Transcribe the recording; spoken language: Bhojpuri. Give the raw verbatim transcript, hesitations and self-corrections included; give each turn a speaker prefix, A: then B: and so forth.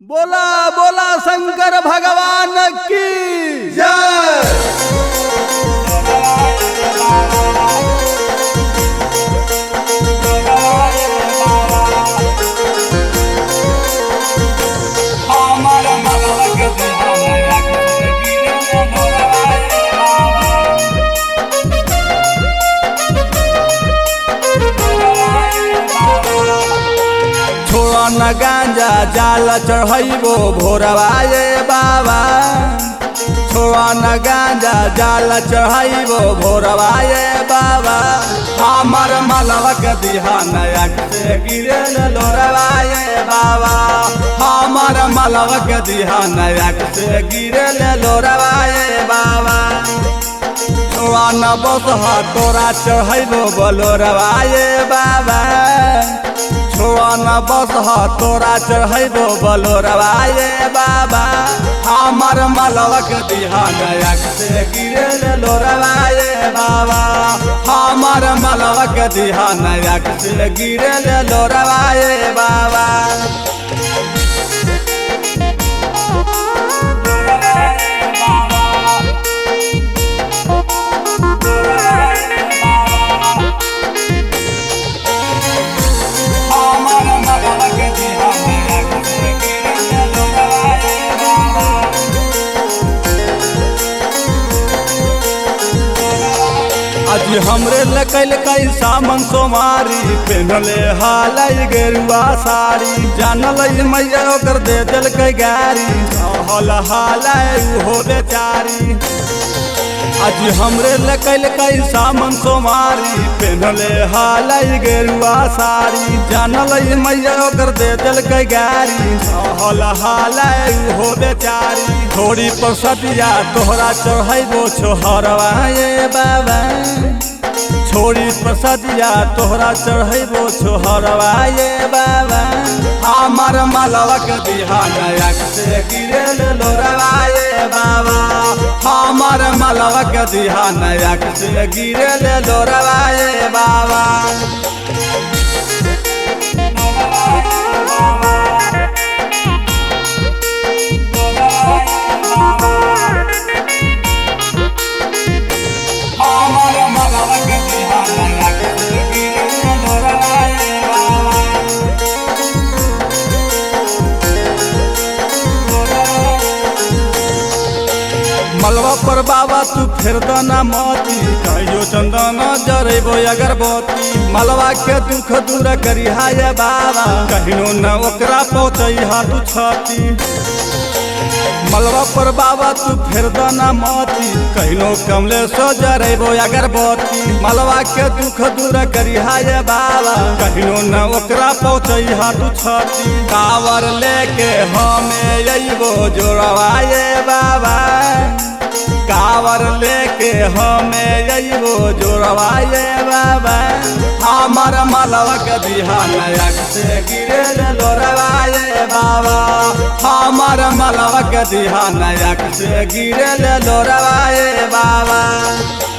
A: बोला बोला शंकर भगवान की जय। छोड़ा न गांजा जाल चढ़ैबो भोरवा ये बाबा। छोड़ा न गांजा जाल चढ़ैबो भोरवा ये बाबा। हमर मलवा के दिहा नया से गिरे लोरवा ये बाबा। हमर मलवा के दिहा नया से गिरे लोरवा ये बाबा। छोड़ा न बसहा तोरा चढ़ैबो बोलोरवा ये बाबा। छोड़ा न बसहा तोरा चढ़ैबो बोलोरवा ये बाबा। हमर मलवा के दिहा नया से गिरे लोरवा ये बाबा। हमर मलवा के दिहा नया से गिरे लोरवा ये बाबा। आज हमरे लकल कई सामन सोमारी पहनले हालई गेरुआ साड़ी। जानल मैया ओकर दे दिल कई गारी हल हालई हो बेचारी। आज हमरे लकल कई सामन सोमारी पहनले हालई गेरुआ साड़ी। जानल मैया ओकर दे दिल कई गारी हल हालई हो बेचारी। थोड़ी परसतिया तोहरा चढ़ैबो छोहरवा ये बाबा। छोड़ी प्रसादिया तोहरा चढ़ैबो छोहरवा ये बाबा। हमर मलवा के दिहा नया से गिरे लोरवा ये बाबा। हमर मलवा के दिहा नया से गिरे लोरवा ये बाबा। मलवा पर बाबा तू फिर दाना मोती कहियो चंदन जरेबो अगरबत्ती। मलवा के दुख दूर करी हाय बाबा कहिनो न ओकरा पहुँचई हाथ छाती। मलवा पर बाबा तू फिर दाना मोती कहिनो कमले सो जरेबो अगरबत्ती। मलवा के दुख दूर करी हाय बाबा कहिनो न ओकरा पहुँचई हाथ छाती। कावर लेके हमें अइबो जोड़वा ये बाबा। कावर लेके हमें अइबो जोड़वा ये बाबा। हमर मलवा के दिहा नया से गिरे लोरवा ये बाबा। हमर मलवा के दिहा नया से गिरे लोरवा ये बाबा।